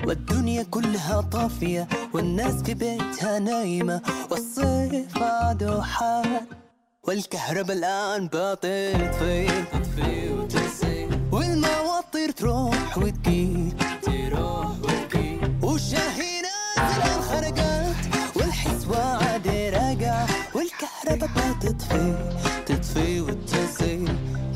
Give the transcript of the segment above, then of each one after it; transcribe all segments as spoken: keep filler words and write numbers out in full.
والدنيا كلها طافية والناس في بيتها نايمة والصيف عاد حار والكهرباء الآن باطل تطفي تطفي وتصي والمواطير تروح وتجي تروح وتجي والشاهي نازل الخرقات والحسوة عاد راجع والكهرباء تطفي تطفي وتصي.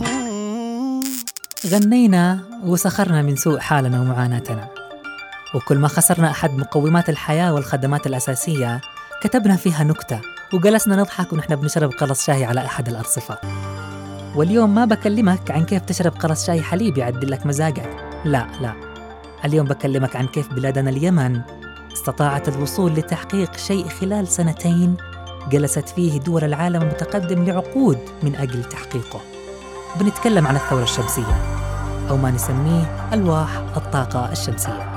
غنينا وسخرنا من سوء حالنا ومعاناتنا، وكل ما خسرنا أحد مقومات الحياة والخدمات الأساسية كتبنا فيها نكتة وجلسنا نضحك ونحن بنشرب قرص شاي على أحد الأرصفة. واليوم ما بكلمك عن كيف تشرب قرص شاي حليب يعدل لك مزاجك، لا لا، اليوم بكلمك عن كيف بلادنا اليمن استطاعت الوصول لتحقيق شيء خلال سنتين جلست فيه دول العالم المتقدم لعقود من أجل تحقيقه. بنتكلم عن الثورة الشمسية أو ما نسميه ألواح الطاقة الشمسية.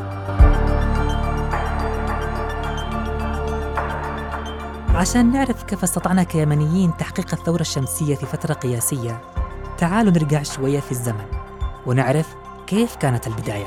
عشان نعرف كيف استطعنا كيمنيين تحقيق الثورة الشمسية في فترة قياسية، تعالوا نرجع شوية في الزمن ونعرف كيف كانت البداية.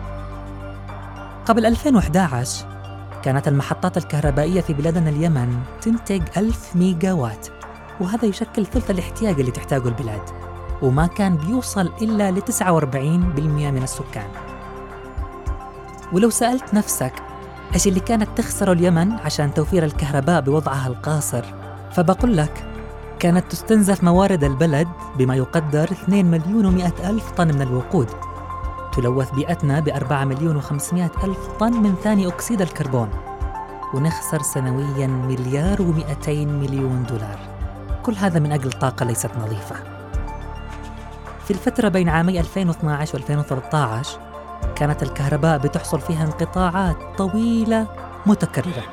قبل ألفين وإحدى عشر كانت المحطات الكهربائية في بلادنا اليمن تنتج ألف ميجا وات، وهذا يشكل ثلث الاحتياج اللي تحتاجه البلاد، وما كان بيوصل إلا ل تسعة وأربعين بالمئة من السكان. ولو سألت نفسك إيش اللي كانت تخسره اليمن عشان توفير الكهرباء بوضعها القاصر، فبقول لك كانت تستنزف موارد البلد بما يقدر اثنين مليون ومئة ألف طن من الوقود، تلوث بيئتنا بأربعة مليون وخمسمائة ألف طن من ثاني أكسيد الكربون، ونخسر سنوياً مليار ومئتين مليون دولار. كل هذا من أجل طاقة ليست نظيفة. في الفترة بين عامي ألفين واثني عشر وألفين وثلاثة عشر كانت الكهرباء بتحصل فيها انقطاعات طويلة متكررة.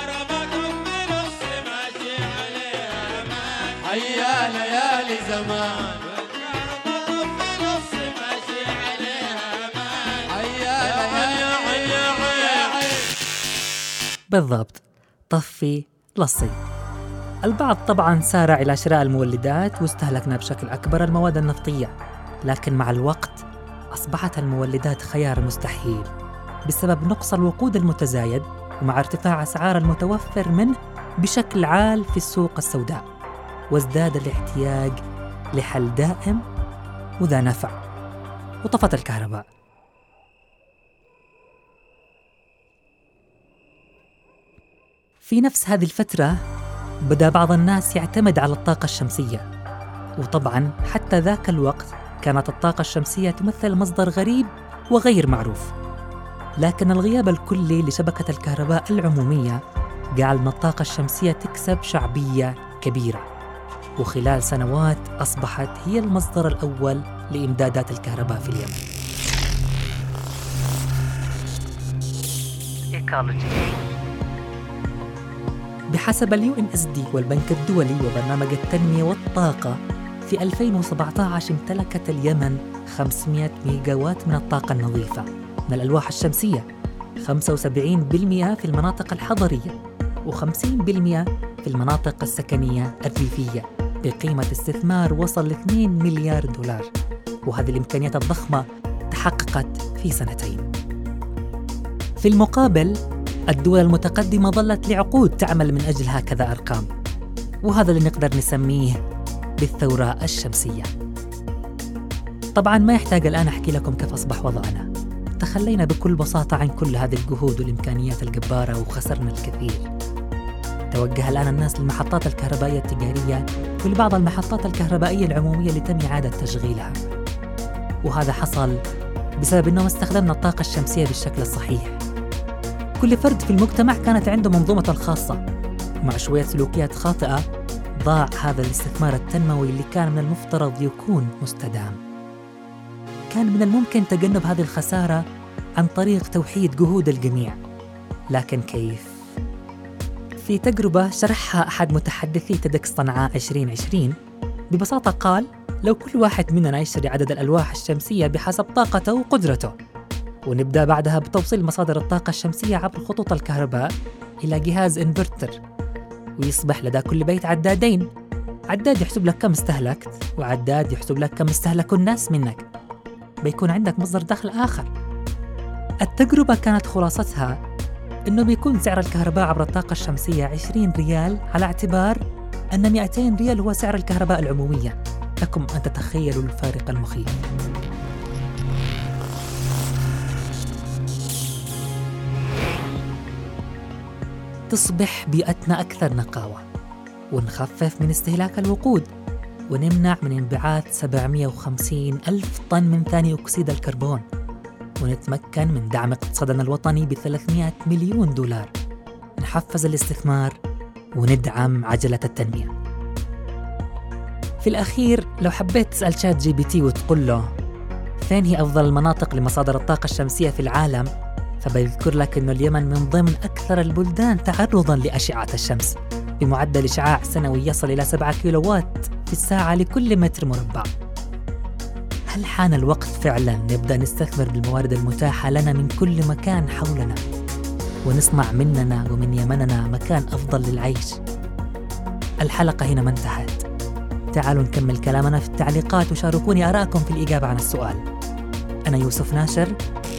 بالضبط، طفي لصي. البعض طبعاً سارع إلى شراء المولدات واستهلكنا بشكل أكبر المواد النفطية، لكن مع الوقت أصبحت المولدات خيار مستحيل بسبب نقص الوقود المتزايد ومع ارتفاع أسعار المتوفر منه بشكل عال في السوق السوداء، وازداد الاحتياج لحل دائم وذا نفع، وطفت الكهرباء. في نفس هذه الفترة بدأ بعض الناس يعتمد على الطاقة الشمسية، وطبعاً حتى ذاك الوقت كانت الطاقة الشمسية تمثل مصدر غريب وغير معروف، لكن الغياب الكلي لشبكة الكهرباء العمومية جعل من الطاقة الشمسية تكسب شعبية كبيرة، وخلال سنوات أصبحت هي المصدر الأول لإمدادات الكهرباء في اليمن. إيكولوجي. بحسب اليو إن إس دي والبنك الدولي وبرنامج التنمية والطاقة، في ألفين وسبعة عشر امتلكت اليمن خمسمائة ميجا وات من الطاقة النظيفة من الألواح الشمسية، خمسة وسبعين بالمئة في المناطق الحضرية وخمسين بالمئة في المناطق السكنية الريفية، بقيمة استثمار وصل ل اثنين مليار دولار، وهذه الإمكانيات الضخمة تحققت في سنتين. في المقابل الدول المتقدمة ظلت لعقود تعمل من أجل هكذا أرقام، وهذا اللي نقدر نسميه بالثورة الشمسية. طبعاً ما يحتاج الآن أحكي لكم كيف أصبح وضعنا. تخلينا بكل بساطة عن كل هذه الجهود والإمكانيات الجبارة وخسرنا الكثير. توجه الآن الناس للمحطات الكهربائية التجارية ولبعض المحطات الكهربائية العمومية لتم إعادة تشغيلها، وهذا حصل بسبب أنهم استخدمنا الطاقة الشمسية بالشكل الصحيح. كل فرد في المجتمع كانت عنده منظومة الخاصة، ومع شوية سلوكيات خاطئة ضاع هذا الاستثمار التنموي اللي كان من المفترض يكون مستدام. كان من الممكن تجنب هذه الخسارة عن طريق توحيد جهود الجميع، لكن كيف؟ في تجربة شرحها أحد متحدثي تيدكس صنعاء عشرين عشرين ببساطة قال: لو كل واحد مننا يشتري عدد الألواح الشمسية بحسب طاقته وقدرته، ونبدأ بعدها بتوصيل مصادر الطاقة الشمسية عبر خطوط الكهرباء إلى جهاز إنفرتر، ويصبح لدى كل بيت عدادين، عداد يحسب لك كم استهلكت وعداد يحسب لك كم استهلكوا الناس منك، بيكون عندك مصدر دخل آخر. التجربة كانت خلاصتها إنه بيكون سعر الكهرباء عبر الطاقة الشمسية عشرين ريال، على اعتبار أن مئتين ريال هو سعر الكهرباء العمومية. لكم أن تتخيلوا الفارق المخيف. تصبح بيئتنا أكثر نقاوة، ونخفف من استهلاك الوقود، ونمنع من انبعاث سبعمئة وخمسين ألف طن من ثاني أكسيد الكربون، ونتمكن من دعم اقتصادنا الوطني بثلاثمئة مليون دولار. نحفز الاستثمار وندعم عجلة التنمية. في الأخير، لو حبيت تسأل شات جي بي تي وتقول له فين هي أفضل المناطق لمصادر الطاقة الشمسية في العالم، فبيذكر لك أن اليمن من ضمن أكثر البلدان تعرضاً لأشعة الشمس، بمعدل إشعاع سنوي يصل إلى سبعة كيلووات في الساعة لكل متر مربع. هل حان الوقت فعلاً نبدأ نستثمر بالموارد المتاحة لنا من كل مكان حولنا، ونصنع مننا ومن يمننا مكان أفضل للعيش؟ الحلقة هنا ما انتهت. تعالوا نكمل كلامنا في التعليقات وشاركوني آراءكم في الإجابة عن السؤال. أنا يوسف ناشر،